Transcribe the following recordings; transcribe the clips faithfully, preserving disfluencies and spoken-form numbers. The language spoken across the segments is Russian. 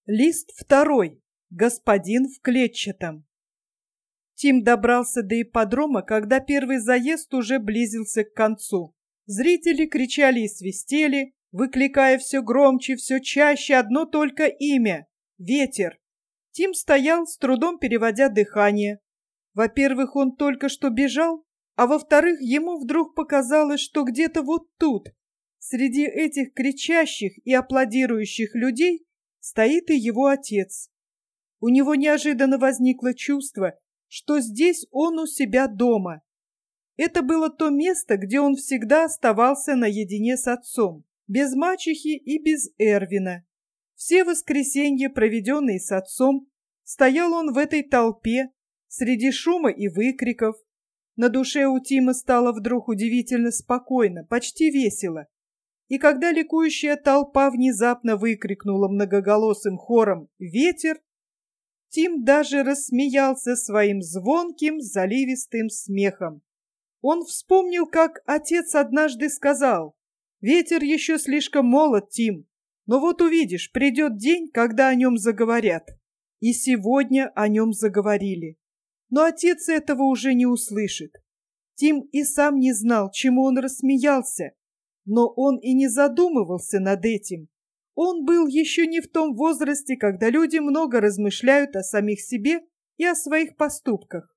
Лист второй. Господин в клетчатом. Тим добрался до ипподрома, когда первый заезд уже близился к концу. Зрители кричали и свистели, выкликая все громче, все чаще одно только имя — Ветер. Тим стоял, с трудом переводя дыхание. Во-первых, он только что бежал, а во-вторых, ему вдруг показалось, что где-то вот тут, среди этих кричащих и аплодирующих людей, стоит и его отец. У него неожиданно возникло чувство, что здесь он у себя дома. Это было то место, где он всегда оставался наедине с отцом, без мачехи и без Эрвина. Все воскресенья, проведенные с отцом, стоял он в этой толпе, среди шума и выкриков. На душе у Тима стало вдруг удивительно спокойно, почти весело. И когда ликующая толпа внезапно выкрикнула многоголосым хором «Ветер!», Тим даже рассмеялся своим звонким, заливистым смехом. Он вспомнил, как отец однажды сказал: «Ветер еще слишком молод, Тим, но вот увидишь, придет день, когда о нем заговорят». И сегодня о нем заговорили. Но отец этого уже не услышит. Тим и сам не знал, чему он рассмеялся, но он и не задумывался над этим. Он был еще не в том возрасте, когда люди много размышляют о самих себе и о своих поступках.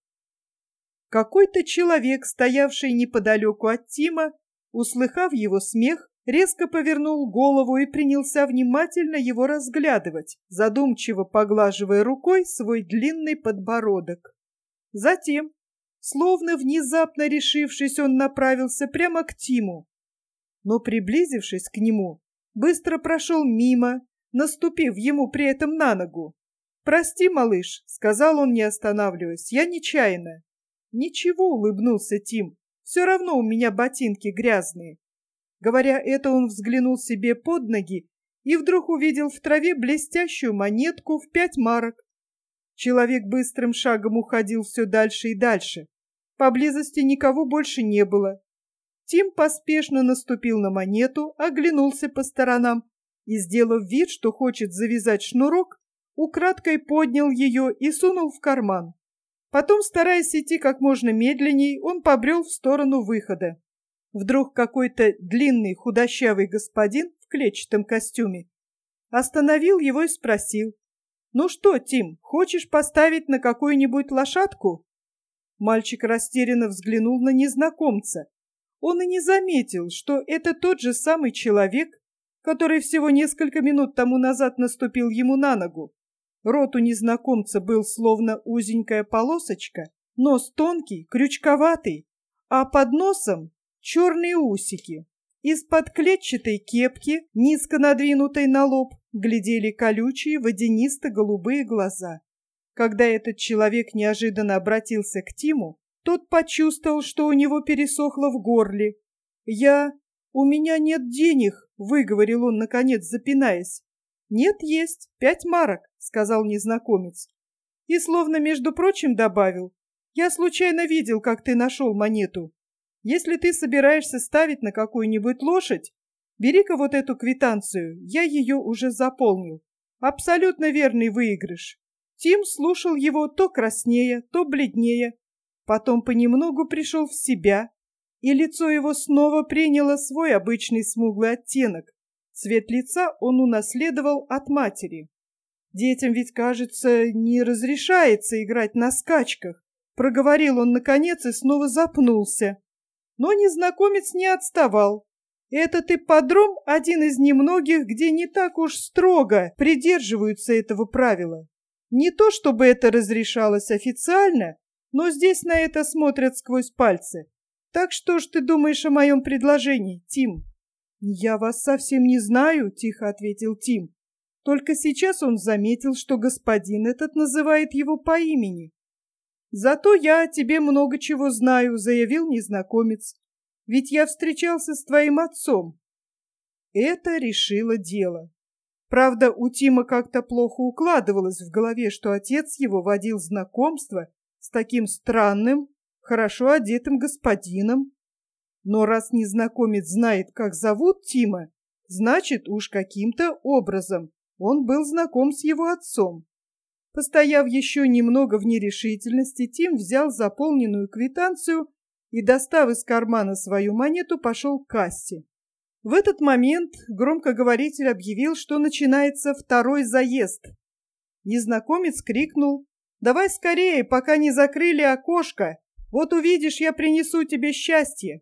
Какой-то человек, стоявший неподалеку от Тима, услыхав его смех, резко повернул голову и принялся внимательно его разглядывать, задумчиво поглаживая рукой свой длинный подбородок. Затем, словно внезапно решившись, он направился прямо к Тиму. Но, приблизившись к нему, быстро прошел мимо, наступив ему при этом на ногу. «Прости, малыш», — сказал он, не останавливаясь, — «я нечаянно». «Ничего», — улыбнулся Тим, — «все равно у меня ботинки грязные». Говоря это, он взглянул себе под ноги и вдруг увидел в траве блестящую монетку в пять марок. Человек быстрым шагом уходил все дальше и дальше. Поблизости никого больше не было. Тим поспешно наступил на монету, оглянулся по сторонам и, сделав вид, что хочет завязать шнурок, украдкой поднял ее и сунул в карман. Потом, стараясь идти как можно медленней, он побрел в сторону выхода. Вдруг какой-то длинный худощавый господин в клетчатом костюме остановил его и спросил: «Ну что, Тим, хочешь поставить на какую-нибудь лошадку?» Мальчик растерянно взглянул на незнакомца. Он и не заметил, что это тот же самый человек, который всего несколько минут тому назад наступил ему на ногу. Рот у незнакомца был словно узенькая полосочка, нос тонкий, крючковатый, а под носом черные усики. Из-под клетчатой кепки, низко надвинутой на лоб, глядели колючие водянисто-голубые глаза. Когда этот человек неожиданно обратился к Тиму, тот почувствовал, что у него пересохло в горле. «Я... у меня нет денег», — выговорил он, наконец, запинаясь. «Нет, есть, пять марок», — сказал незнакомец. И словно, между прочим, добавил: «Я случайно видел, как ты нашел монету. Если ты собираешься ставить на какую-нибудь лошадь, бери-ка вот эту квитанцию, я ее уже заполнил. Абсолютно верный выигрыш». Тим слушал его то краснее, то бледнее. Потом понемногу пришел в себя, и лицо его снова приняло свой обычный смуглый оттенок. Цвет лица он унаследовал от матери. «Детям ведь, кажется, не разрешается играть на скачках», — проговорил он наконец и снова запнулся. Но незнакомец не отставал. «Этот ипподром — один из немногих, где не так уж строго придерживаются этого правила. Не то чтобы это разрешалось официально, но здесь на это смотрят сквозь пальцы. Так что ж ты думаешь о моем предложении, Тим?» «Я вас совсем не знаю», — тихо ответил Тим. Только сейчас он заметил, что господин этот называет его по имени. «Зато я о тебе много чего знаю», — заявил незнакомец. «Ведь я встречался с твоим отцом». Это решило дело. Правда, у Тима как-то плохо укладывалось в голове, что отец его водил знакомство с таким странным, хорошо одетым господином. Но раз незнакомец знает, как зовут Тима, значит, уж каким-то образом Он был знаком с его отцом. Постояв еще немного в нерешительности, Тим взял заполненную квитанцию и, достав из кармана свою монету, пошел к кассе. В этот момент громкоговоритель объявил, что начинается второй заезд. Незнакомец крикнул: «Давай скорее, пока не закрыли окошко! Вот увидишь, я принесу тебе счастье!»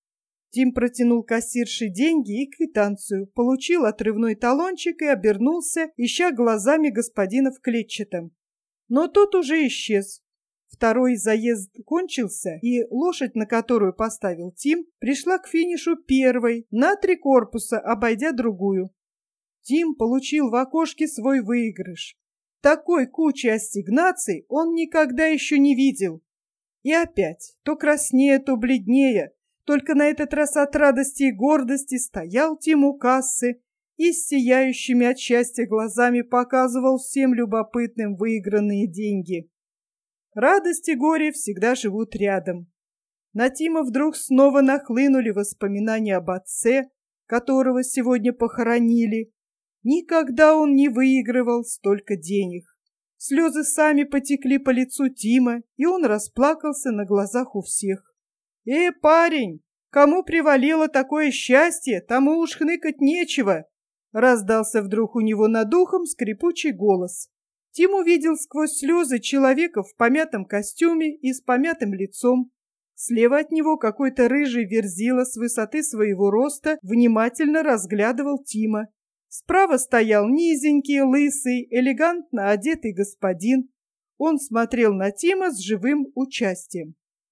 Тим протянул кассирше деньги и квитанцию, получил отрывной талончик и обернулся, ища глазами господина в клетчатом. Но тот уже исчез. Второй заезд кончился, и лошадь, на которую поставил Тим, пришла к финишу первой, на три корпуса, обойдя другую. Тим получил в окошке свой выигрыш. Такой кучи ассигнаций он никогда еще не видел. И опять, то краснее, то бледнее, только на этот раз от радости и гордости стоял Тим у кассы и с сияющими от счастья глазами показывал всем любопытным выигранные деньги. Радость и горе всегда живут рядом. На Тима вдруг снова нахлынули воспоминания об отце, которого сегодня похоронили. Никогда он не выигрывал столько денег. Слезы сами потекли по лицу Тима, и он расплакался на глазах у всех. «Э, парень, кому привалило такое счастье, тому уж хныкать нечего!» Раздался вдруг у него над ухом скрипучий голос. Тим увидел сквозь слезы человека в помятом костюме и с помятым лицом. Слева от него какой-то рыжий верзила с высоты своего роста внимательно разглядывал Тима. Справа стоял низенький, лысый, элегантно одетый господин. Он смотрел на Тима с живым участием.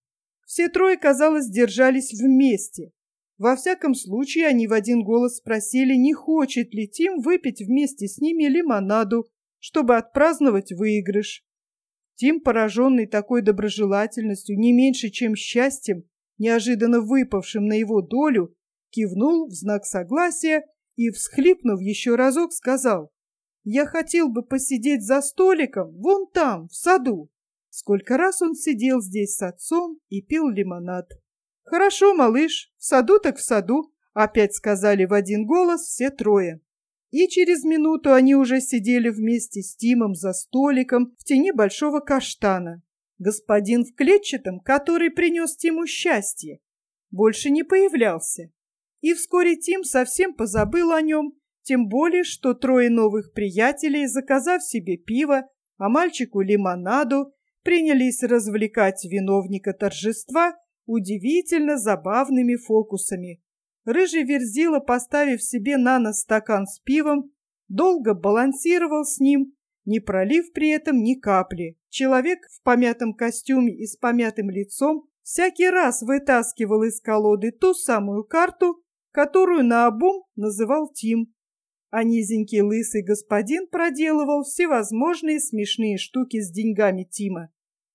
Все трое, казалось, держались вместе. Во всяком случае, они в один голос спросили, не хочет ли Тим выпить вместе с ними лимонаду, чтобы отпраздновать выигрыш. Тим, пораженный такой доброжелательностью, не меньше, чем счастьем, неожиданно выпавшим на его долю, кивнул в знак согласия и, всхлипнув еще разок, сказал: «Я хотел бы посидеть за столиком вон там, в саду». Сколько раз он сидел здесь с отцом и пил лимонад. «Хорошо, малыш, в саду так в саду», — опять сказали в один голос все трое. И через минуту они уже сидели вместе с Тимом за столиком в тени большого каштана. Господин в клетчатом, который принес Тиму счастье, больше не появлялся. И вскоре Тим совсем позабыл о нем, тем более, что трое новых приятелей, заказав себе пиво, а мальчику лимонаду, принялись развлекать виновника торжества удивительно забавными фокусами. Рыжий верзила, поставив себе на нос стакан с пивом, долго балансировал с ним, не пролив при этом ни капли. Человек в помятом костюме и с помятым лицом всякий раз вытаскивал из колоды ту самую карту, которую наобум называл Тим. А низенький лысый господин проделывал всевозможные смешные штуки с деньгами Тима.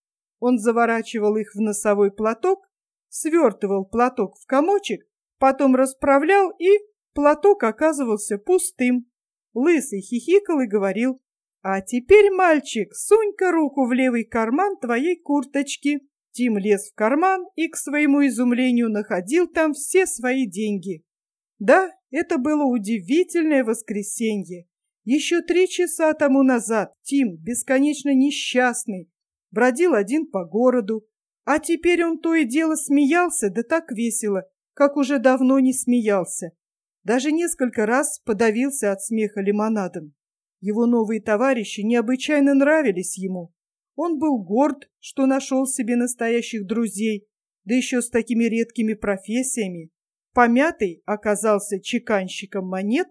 Он заворачивал их в носовой платок, свертывал платок в комочек, потом расправлял, и платок оказывался пустым. Лысый хихикал и говорил: «А теперь, мальчик, сунь-ка руку в левый карман твоей курточки». Тим лез в карман и, к своему изумлению, находил там все свои деньги. Да, это было удивительное воскресенье. Еще три часа тому назад Тим, бесконечно несчастный, бродил один по городу, а теперь он то и дело смеялся, да так весело, как уже давно не смеялся. Даже несколько раз подавился от смеха лимонадом. Его новые товарищи необычайно нравились ему. Он был горд, что нашел себе настоящих друзей, да еще с такими редкими профессиями. Помятый оказался чеканщиком монет,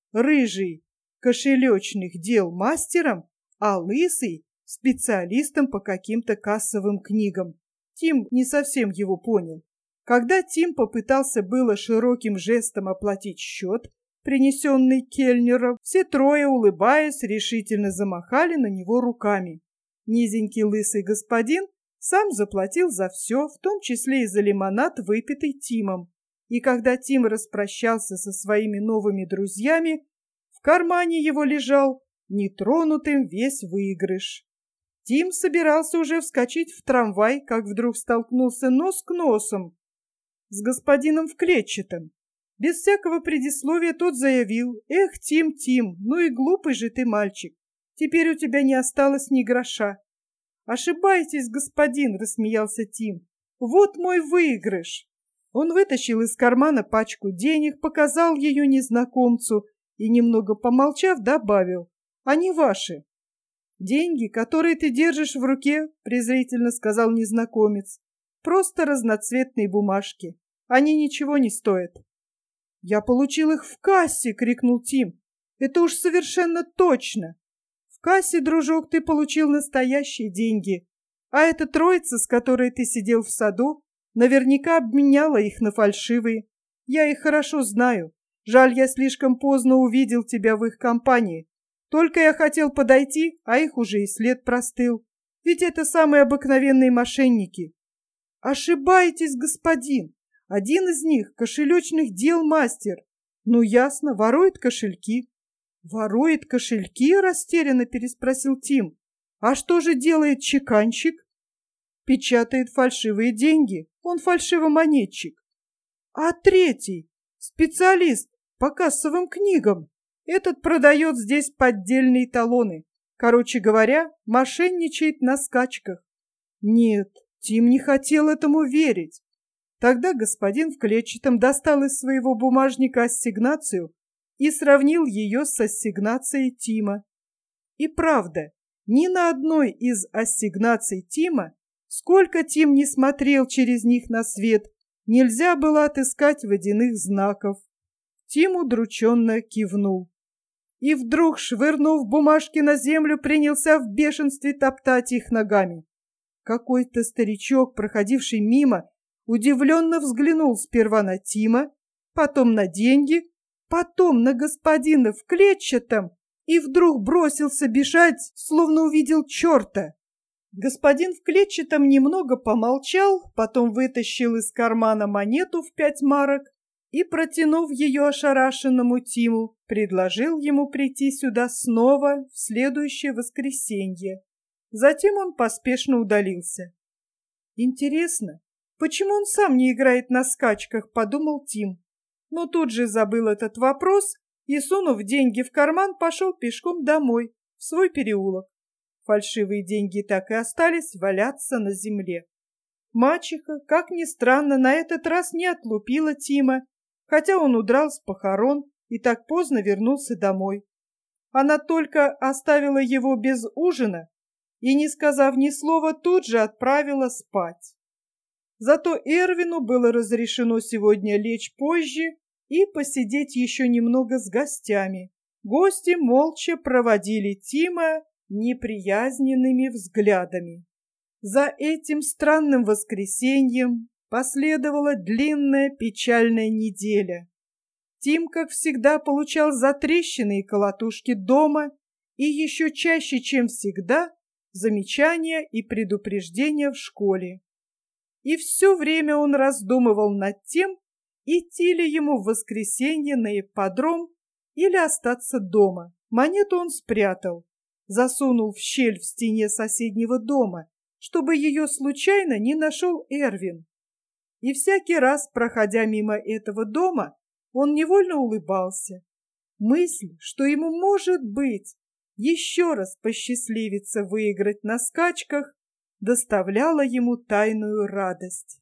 рыжий — кошелечных дел мастером, а лысый — специалистом по каким-то кассовым книгам. Тим не совсем его понял. Когда Тим попытался было широким жестом оплатить счет, принесенный кельнером, все трое, улыбаясь, решительно замахали на него руками. Низенький лысый господин сам заплатил за все, в том числе и за лимонад, выпитый Тимом. И когда Тим распрощался со своими новыми друзьями, в кармане его лежал нетронутым весь выигрыш. Тим собирался уже вскочить в трамвай, как вдруг столкнулся нос к носом с господином в клетчатом. Без всякого предисловия тот заявил: «Эх, Тим, Тим, ну и глупый же ты мальчик. Теперь у тебя не осталось ни гроша». «Ошибаетесь, господин», — рассмеялся Тим. «Вот мой выигрыш». Он вытащил из кармана пачку денег, показал ее незнакомцу и, немного помолчав, добавил: «Они ваши». «Деньги, которые ты держишь в руке», — презрительно сказал незнакомец, — «просто разноцветные бумажки. Они ничего не стоят». «Я получил их в кассе!» — крикнул Тим. «Это уж совершенно точно! В кассе, дружок, ты получил настоящие деньги, а эта троица, с которой ты сидел в саду, наверняка обменяла их на фальшивые. Я их хорошо знаю. Жаль, я слишком поздно увидел тебя в их компании. Только я хотел подойти, а их уже и след простыл. Ведь это самые обыкновенные мошенники». «Ошибаетесь, господин! Один из них — кошелечных дел мастер. Ну, ясно, ворует кошельки». «Ворует кошельки?» — растерянно переспросил Тим. «А что же делает чеканщик?» «Печатает фальшивые деньги. Он фальшивомонетчик». «А третий? Специалист по кассовым книгам. Этот продает здесь поддельные талоны. Короче говоря, мошенничает на скачках». Нет, Тим не хотел этому верить. Тогда господин в клетчатом достал из своего бумажника ассигнацию и сравнил ее с ассигнацией Тима. И правда, ни на одной из ассигнаций Тима, сколько Тим не смотрел через них на свет, нельзя было отыскать водяных знаков. Тим удрученно кивнул. И вдруг, швырнув бумажки на землю, принялся в бешенстве топтать их ногами. Какой-то старичок, проходивший мимо, удивленно взглянул сперва на Тима, потом на деньги, потом на господина в клетчатом и вдруг бросился бежать, словно увидел черта. Господин в клетчатом немного помолчал, потом вытащил из кармана монету в пять марок и, протянув ее ошарашенному Тиму, предложил ему прийти сюда снова в следующее воскресенье. Затем он поспешно удалился. «Интересно, почему он сам не играет на скачках?» — подумал Тим. Но тут же забыл этот вопрос и, сунув деньги в карман, пошел пешком домой, в свой переулок. Фальшивые деньги так и остались валяться на земле. Мачеха, как ни странно, на этот раз не отлупила Тима, хотя он удрал с похорон и так поздно вернулся домой. Она только оставила его без ужина и, не сказав ни слова, тут же отправила спать. Зато Эрвину было разрешено сегодня лечь позже и посидеть еще немного с гостями. Гости молча проводили Тима неприязненными взглядами. За этим странным воскресеньем последовала длинная печальная неделя. Тим, как всегда, получал затрещины и колотушки дома и еще чаще, чем всегда, замечания и предупреждения в школе. И все время он раздумывал над тем, идти ли ему в воскресенье на ипподром или остаться дома. Монету он спрятал, засунул в щель в стене соседнего дома, чтобы ее случайно не нашел Эрвин. И всякий раз, проходя мимо этого дома, он невольно улыбался. Мысль, что ему, может быть, еще раз посчастливится выиграть на скачках, доставляла ему тайную радость.